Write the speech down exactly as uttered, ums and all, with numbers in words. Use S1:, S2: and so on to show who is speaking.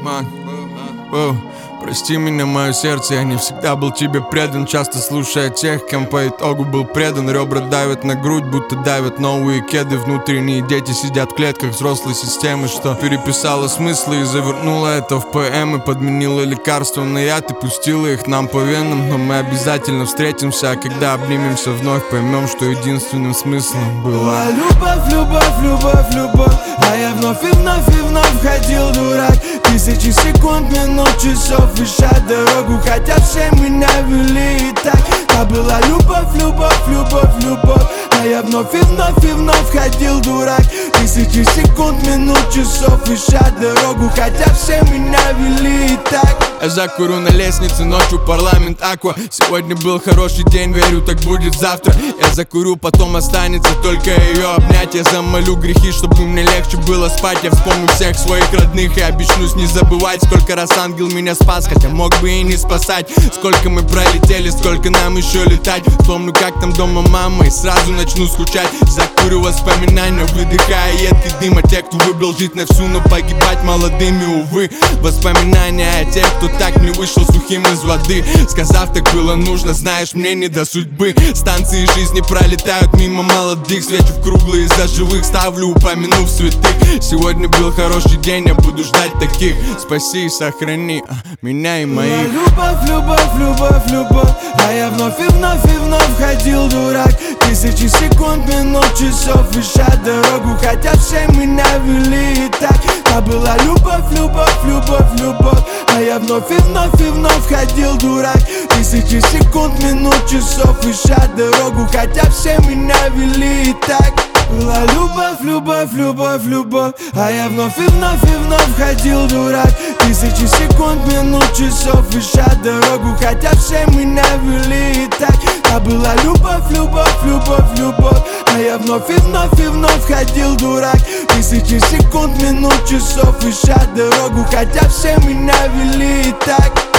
S1: Ман, о, прости меня, мое сердце, я не всегда был тебе предан. Часто слушая тех, кем по итогу был предан. Ребра давят на грудь, будто давят новые кеды. Внутренние дети сидят в клетках взрослой системы, что переписала смыслы и завернула это в поэмы. Подменила лекарства на яд и пустила их нам по венам. Но мы обязательно встретимся, а когда обнимемся вновь, поймем, что единственным смыслом была
S2: любовь, любовь, любовь, любовь. А я вновь и вновь и вновь ходил дурак. Тысячи секунд, минут, часов, ища дорогу, хотя все меня вели и так. А была любовь, любовь, любовь, любовь. А я вновь и вновь и вновь ходил дурак. Тысячи секунд, минут, часов, ища дорогу, хотя все меня вели и так.
S1: Я закурю на лестнице, ночью парламент Аква. Сегодня был хороший день, верю, так будет завтра. Я закурю, потом останется только ее обнять. Я замолю грехи, чтобы мне легче было спать. Я вспомню всех своих родных и обещаюсь не забывать, сколько раз ангел меня спас, хотя мог бы и не спасать. Сколько мы пролетели, сколько нам еще летать. Вспомню, как там дома мама, и сразу начну скучать. Закурю воспоминания, выдыхая едкий дым. А те, кто выбрал жить на всю, но погибать молодыми, увы. Воспоминания о тех, кто так не вышел сухим из воды, сказав, так было нужно, знаешь, мне не до судьбы. Станции жизни пролетают мимо молодых, свечу в круглые за живых, ставлю, упомянув святых. Сегодня был хороший день, я буду ждать таких. Спаси и сохрани а, меня и моих.
S2: Любовь, любовь, любовь, любовь. А я вновь и вновь и вновь ходил дурак. Тысячи секунд, минут, часов, ища дорогу, хотя все меня вели и так. А была любовь, любовь, любовь, любовь. А я вновь и вновь и вновь ходил дурак. Тысячи секунд, минут, часов, ища дорогу, хотя все меня вели и так. Была любовь, любовь, любовь, любовь. А я вновь и вновь и вновь ходил дурак. Тысячи секунд, минут, часов, ища дорогу, хотя все меня вели и так. А была любовь, любовь, любовь, любовь. А я вновь и вновь и вновь ходил дурак. Тысячи секунд, минут, часов, ища дорогу, хотя все меня вели и так.